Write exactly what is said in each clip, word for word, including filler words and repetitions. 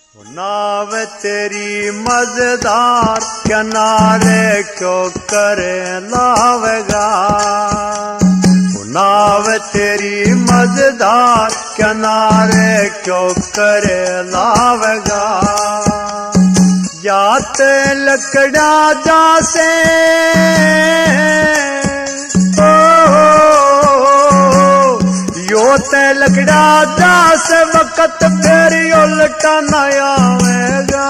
नाव तेरी मजेदार किनारे क्यों करे लावेगा। नाव तेरी मजेदार किनारे क्यों करे लावेगा। जाते लकड़ा जासे योते लकड़ा जास वक्त फिर उल्टा न आवेगा,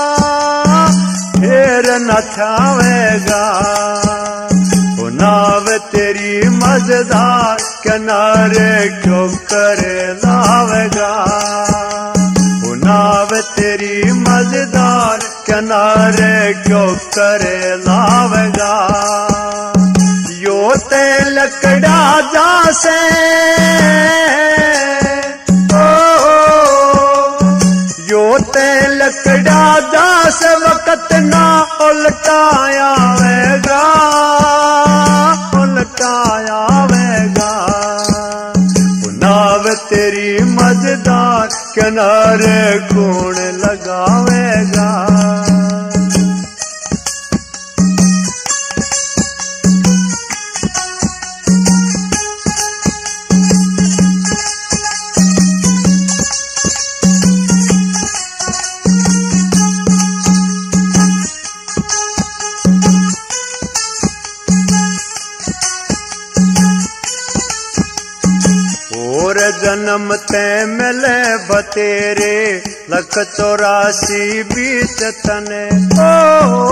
फिर न थावेगा। नाव तेरी मजेदार किनारे क्यों करे लावेगा। नाव तेरी मजेदार किनारे क्यों करे लावेगा। योते लकड़ा जासे योते लकड़ा जास वक्त ना उल्टाया वेगा, उल्टाया वेगा। नाव तेरी मजेदार किनारे कौन लगावेगा। और जन्म ते मिले बतेरे लख चौरासी बीच तने ओ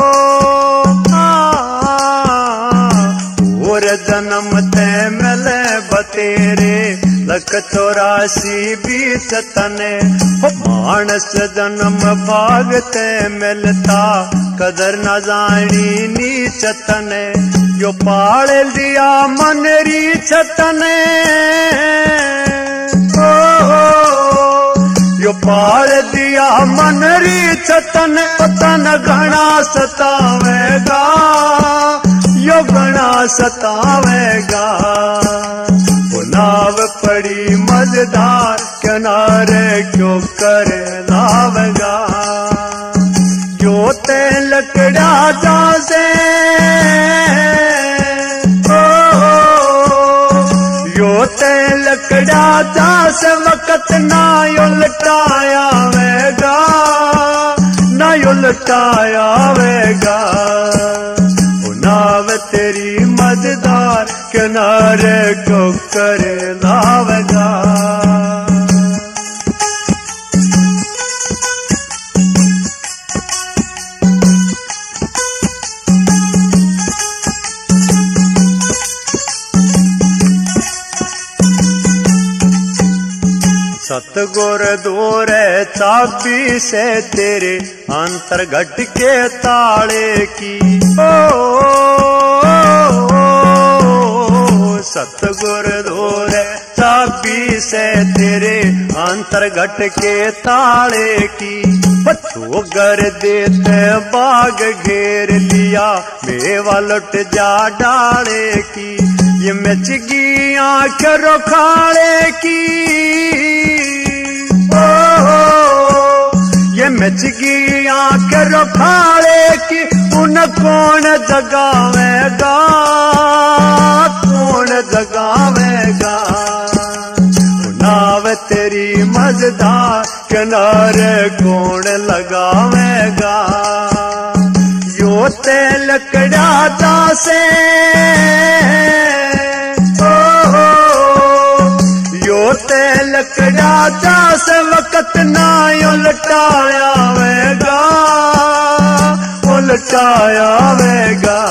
और जन्म ते मिले बतेरे लख चौरासी बीच तने। मानस जन्म भाग ते मिलता कदर न जानी नीच तने। यो पाल दिया मन रीछ तने यो पाल दिया मन रीछ तने। तन घना सतावेगा, यो घना सतावेगा। नाव पड़ी मजेदार किनारे क्यों करे लावेगा। योते लकड़ा जासे योते लकड़ा जास वक्त ना उल्टाया वेगा, ना उल्टाया वेगा। नाव तेरी मजेदार किनारे क्यों करे लावेगा। सतगुर दूरे चाबी से तेरे अंतर घट के ताले की ओ सतगुर दूरे चाबी से तेरे अंतर घट के ताले की। तो गर देते बाग घेर लिया मेवा लुट जा डाले की। ये मिचगी आंख रोखाड़े की ये मिचगी आंख रोखाड़े की। उन कौन जगावेगा, कौन जगावेगा। नाव तेरी मजेदार किनारे कौन लगावेगा। योते लकड़ा जासे योते लकड़ा जास वक्त ना उल्टाया वेगा, उल्टाया वेगा।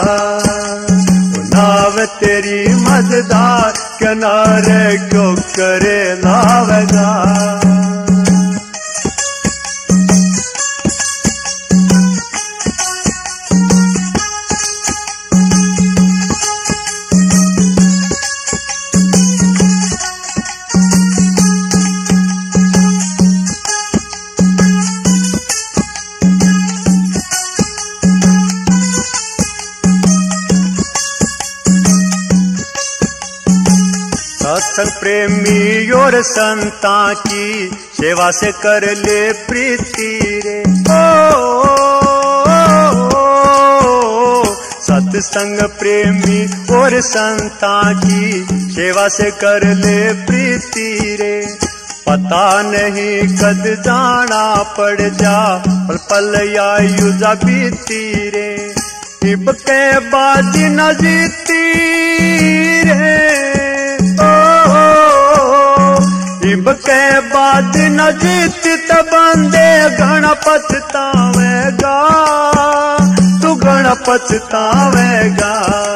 नाव तेरी मजेदार किनारे क्यों करे लावेगा। सत्संग प्रेमी और संता की सेवा से कर ले प्रीति सत्संग प्रेमी और संता की सेवा से कर ले प्रीति रे। पता नहीं कद जाना पड़ जा पल पल आयु जा बीती रे। इब के बाद न जीती रे, ओ, ओ, ओ इब के बाद न जीती त बंदे घना पछतावेगा, तू घना पछतावेगा।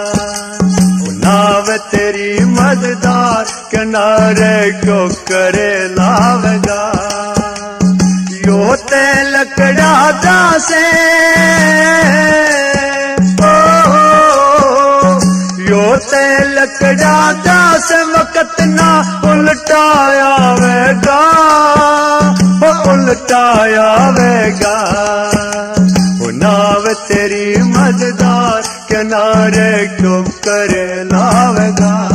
नाव तेरी मददार किनारे को करे लावेगा। यो ते लकड़ा जासे, ओ, ओ, यो ते लकड़ा जासे वक्त ना उल्टाया वेगा, वो उल्टाया वेगा। नाव तेरी मददार किनारे को करे लावेगा।